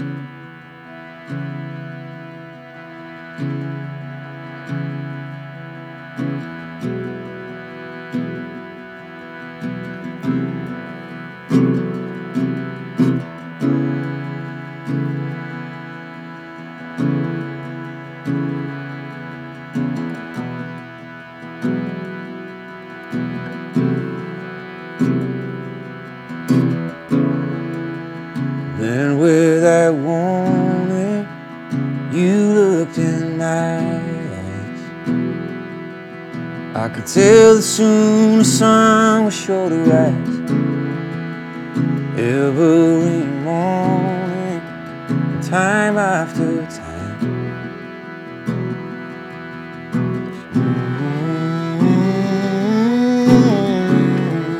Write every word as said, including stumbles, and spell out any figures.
Then without warning, you looked in my eyes. I could tell that soon the sun was sure to rise. Ever